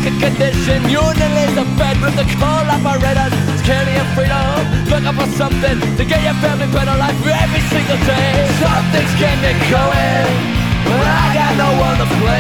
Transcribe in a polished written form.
market condition. Union lays a bed with the coal operators. It's carrying freedom, looking for something to get your family better life every single day. Some things can get going, but I got no one to play.